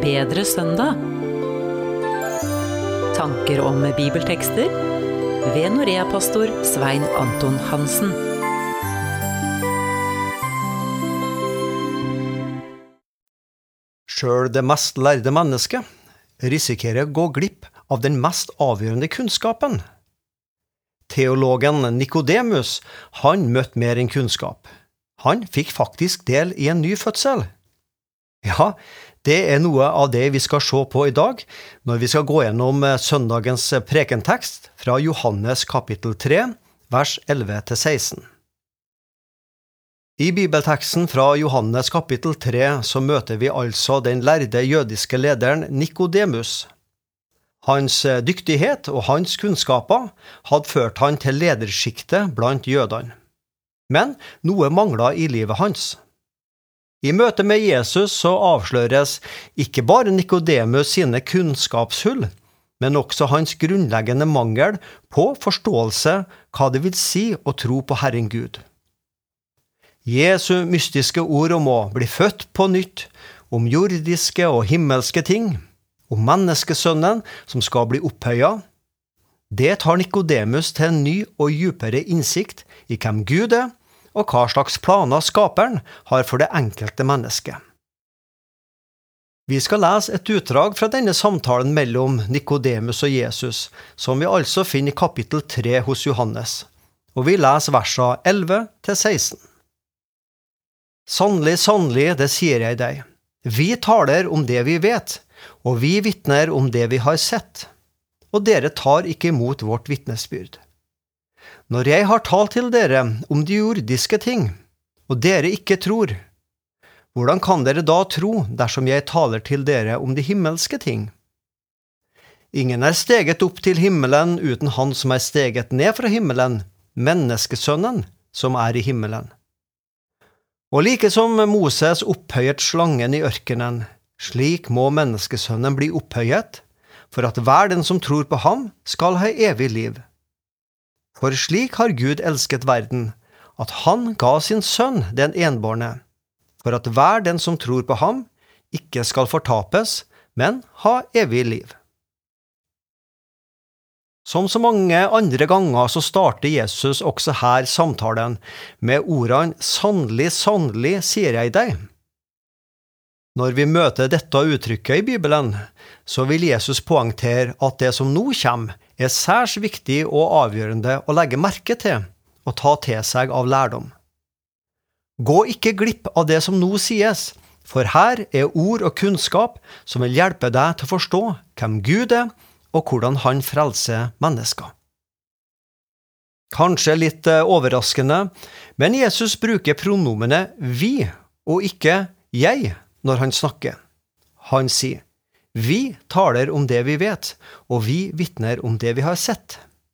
bedre søndag? Tanker om bibeltekster ved Norea-pastor Svein Anton Hansen. Selv det mest lærde mennesket risikerer å gå glipp av den mest avgjørende kunnskapen. Teologen Nikodemus, han møtte mer enn kunnskap. Han fikk faktisk del i en ny fødsel. Ja, det er noe av det vi skal se på i dag, når vi skal gå gjennom søndagens prekentekst fra Johannes kapittel 3, vers 11-16. I bibelteksten fra Johannes kapittel 3 så møter vi altså den lærde jødiske lederen Nikodemus. Hans dyktighet og hans kunnskaper hadde ført han til lederskiktet blant jødene. Men noe manglet i livet hans. I møte med Jesus så avsløres ikke bare Nikodemus sine kunnskapshull, men også hans grunnleggende mangel på forståelse hva det vil si å tro på Herren Gud. Jesu mystiske ord om å bli født på nytt, om jordiske og himmelske ting, om menneskesønnen som skal bli opphøyet, det tar Nikodemus til en ny og djupere innsikt i hvem Gud er, og hva slags planer skaperen har for det enkelte mennesket. Vi skal lese et utdrag fra denne samtalen mellom Nikodemus og Jesus, som vi altså finner i kapittel 3 hos Johannes, og vi leser versene 11-16. Sannelig, sannelig, det sier jeg deg. Vi taler om det vi vet, og vi vitner om det vi har sett, og dere tar ikke imot vårt vitnesbyrd. Når jeg har talt til dere om de jordiske ting, og dere ikke tror, hvordan kan dere da tro dersom jeg taler til dere om de himmelske ting? Ingen er steget opp til himmelen uten han som er steget ned fra himmelen, menneskesønnen som er i himmelen. Og like som Moses opphøyet slangen i ørkenen, slik må menneskesønnen bli opphøyet, for at hver den som tror på ham skal ha evig liv. For slik har Gud elsket verden, at han ga sin sønn den enbårne, for at hver den som tror på ham ikke skal fortapes, men ha evig liv. Som så mange andre ganger så starter Jesus også her samtalen med ordene «Sannelig, sannelig, sier jeg deg». Når vi møter dette uttrykket i Bibelen, så vil Jesus poengtere at det som nå kommer, er særs viktig og avgjørende å legge merke til og ta til seg av lærdom. Gå ikke glipp av det som nå sies, for her er ord og kunnskap som vil hjelpe deg til å forstå hvem Gud er og hvordan han frelser mennesker. Kanskje litt overraskende, men Jesus bruker pronomene «vi» og ikke «jeg» når han snakker. Han sier «Vi taler om det vi vet, og vi vitner om det vi har sett».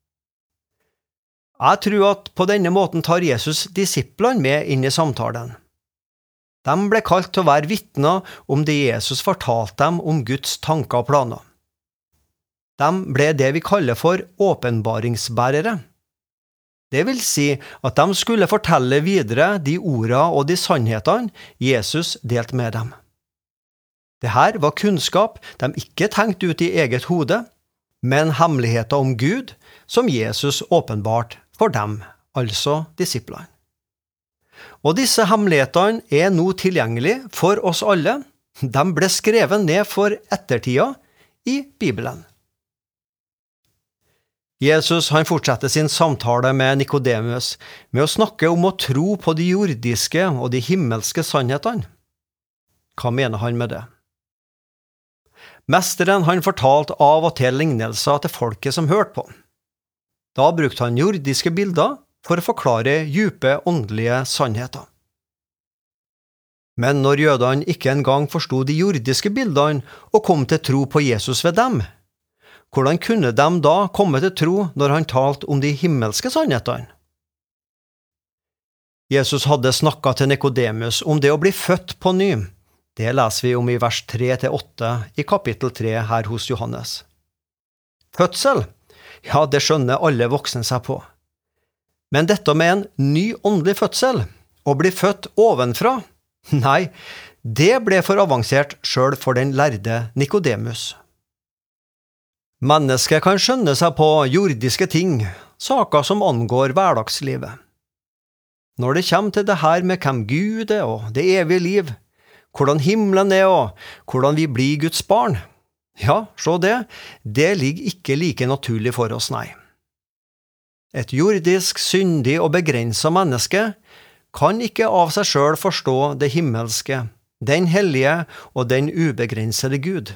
Jeg tror at på denne måten tar Jesus disiplene med inn i samtalen. De ble kalt til å være vitner om det Jesus fortalte dem om Guds tanker og planer. De ble det vi kaller for åpenbaringsbærere. Det vil si at de skulle fortelle videre de ordene og de sannhetene Jesus delte med dem. Dette var kunnskap de ikke tenkte ut i eget hode, men hemmeligheter om Gud som Jesus åpenbart for dem, altså disiplene. Og disse hemmelighetene er nå tilgjengelige for oss alle. De ble skrevet ned for ettertida i Bibelen. Jesus han fortsetter sin samtale med Nikodemus med å snakke om å tro på de jordiske og de himmelske sannhetene. Hva mener han med det? Mesteren han fortalte av og til lignelser til folket som hørte på. Da brukte han jordiske bilder for å forklare dype åndelige sannheter. Men når jødene ikke engang forstod de jordiske bildene og kom til tro på Jesus ved dem, hvordan kunne de da komme til tro når han talte om de himmelske sannhetene? Jesus hadde snakket til Nikodemus om det å bli født på ny. Det leser vi om i vers 3-8 i kapittel 3 her hos Johannes. Fødsel, ja, det skjønner alle voksne seg på. Men dette med en ny åndelig fødsel, å bli født ovenfra, nei, Det ble for avansert selv for den lærde Nikodemus. Mennesket kan skjønne seg på jordiske ting, saker som angår hverdagslivet. Når det kommer til det her med hvem Gud er og det evige liv, hvordan himmelen er og hvordan vi blir Guds barn, ja, så det ligger ikke like naturlig for oss, nei. Et jordisk, syndig og begrenset menneske kan ikke av seg selv forstå det himmelske, den hellige og den ubegrensede Gud.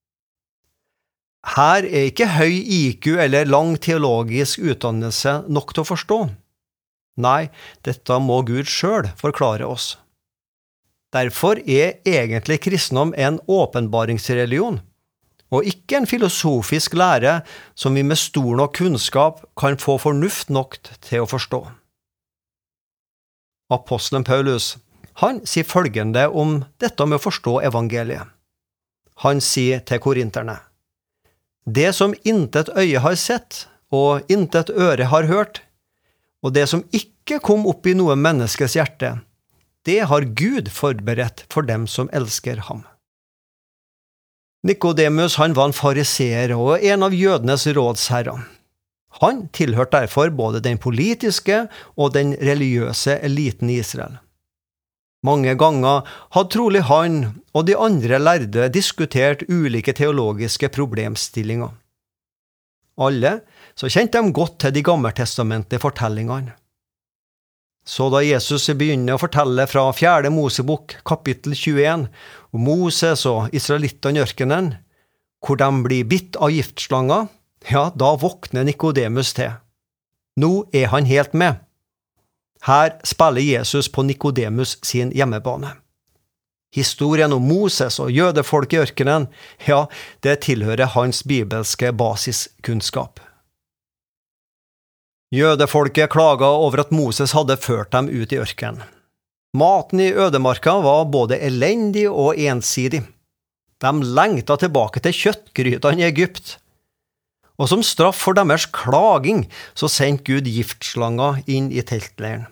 Her er ikke høy IQ eller lang teologisk utdannelse nok til å forstå. Nei, dette må Gud selv forklare oss. Derfor er egentlig kristendom en åpenbaringsreligion, og ikke en filosofisk lære som vi med stor nok kunnskap kan få fornuft nok til å forstå. Apostelen Paulus, han sier følgende om dette med å forstå evangeliet. Han sier til korinterne: Det som intet øye har sett, og intet øre har hørt, og det som ikke kom opp i noe menneskes hjerte, det har Gud forberedt for dem som elsker ham. Nikodemus, han var en fariseer og en av jødenes rådsherrer. Han tilhørte derfor både den politiske og den religiøse eliten i Israel. Mange ganger hadde trolig han og de andre lærde diskutert ulike teologiske problemstillinger. Alle så kjente de godt til de gammeltestamentlige fortellingene. Så da Jesus begynner å fortelle fra 4. Mosebok, kapittel 21, om Moses og israelittene i ørkenen, hvor de blir bitt av giftslanger, ja, da våkner Nikodemus til. Nå er han helt med. Her spiller Jesus på Nikodemus sin hjemmebane. Historien om Moses og jødefolk i ørkenen, ja, det tilhører hans bibelske basiskunnskap. Jødefolket klaget over at Moses hadde ført dem ut i ørkenen. Maten i ødemarka var både elendig og ensidig. De lengtet tilbake til kjøttgrytene i Egypt. Og som straff for deres klaging, så sendte Gud giftslanger inn i teltleiren.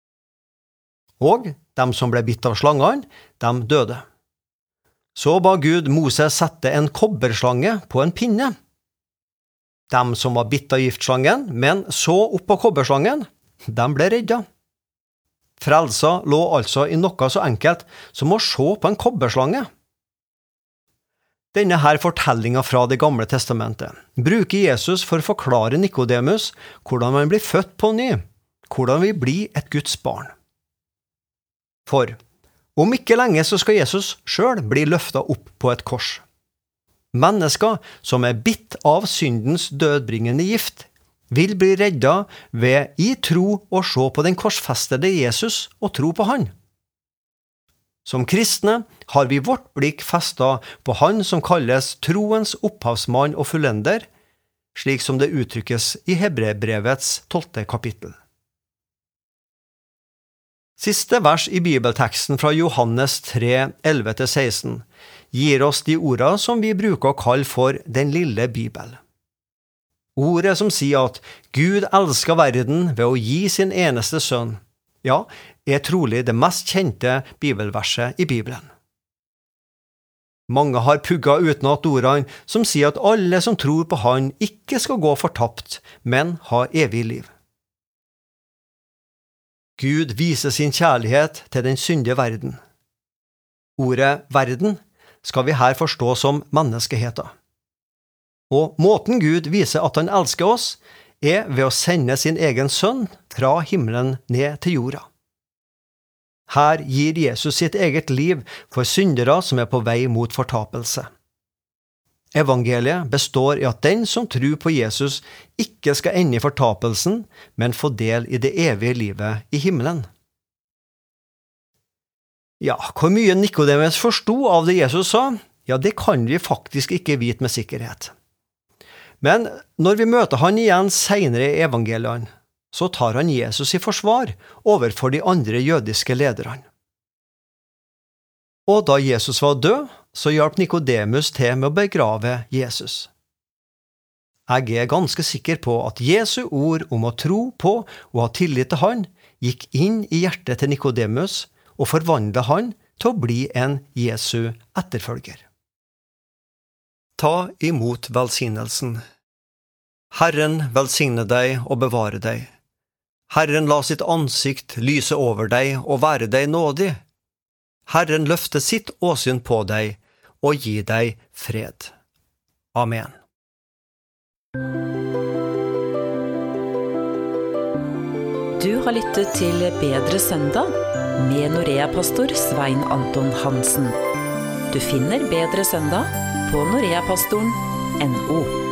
Og de som ble bitt av slangene, de døde. Så ba Gud Moses sette en kobberslange på en pinne. De som var bitt av giftslangen, men så opp på kobberslangen, de ble redda. Frelsa lå altså i noe så enkelt som å se på en kobberslange. Denne her fortellingen fra Det gamle testamentet bruker Jesus for å forklare Nikodemus hvordan man blir født på ny, hvordan vi blir et Guds barn. For om ikke lenge så skal Jesus selv bli løftet opp på et kors. Mennesker som er bitt av syndens dødbringende gift, vil bli redda ved i tro å se på den korsfestede Jesus og tro på han. Som kristne har vi vårt blikk festet på han som kalles troens opphavsmann og fullender, slik som det uttrykkes i Hebrebrevets 12. kapittel. Siste vers i bibelteksten fra Johannes 3, 11-16 gir oss de ordene som vi bruker å kalle for den lille Bibel. Ordet som sier at Gud elsker verden ved å gi sin eneste sønn, ja, er trolig det mest kjente bibelverset i Bibelen. Mange har pugget utenat ordene som sier at alle som tror på han ikke skal gå fortapt, men ha evig liv. Gud viser sin kjærlighet til den syndige verden. Ordet verden skal vi her forstå som menneskeheten. Og måten Gud viser at han elsker oss, er ved å sende sin egen sønn fra himmelen ned til jorda. Her gir Jesus sitt eget liv for syndere som er på vei mot fortapelse. Evangeliet består i at den som tror på Jesus ikke skal ende i fortapelsen, men få del i det evige livet i himmelen. Ja, hvor mye Nikodemus forstod av det Jesus sa, ja, det kan vi faktisk ikke vite med sikkerhet. Men når vi møter han igjen senere i evangeliene, så tar han Jesus i forsvar overfor de andre jødiske lederne. Og da Jesus var død, så hjalp Nikodemus til med å begrave Jesus. Jeg er ganske sikker på at Jesu ord om å tro på og ha tillit til han gikk inn i hjertet til Nikodemus og forvandlet han til å bli en Jesu etterfølger. Ta imot velsignelsen. Herren velsigne deg og bevare deg. Herren la sitt ansikt lyse over deg og være deg nådig. Herren løfte sitt åsyn på deg og gi deg fred. Amen. Du har lyttet til Bedre søndag med Norea-pastor Svein Anton Hansen. Du finner Bedre søndag på noreapastoren.no.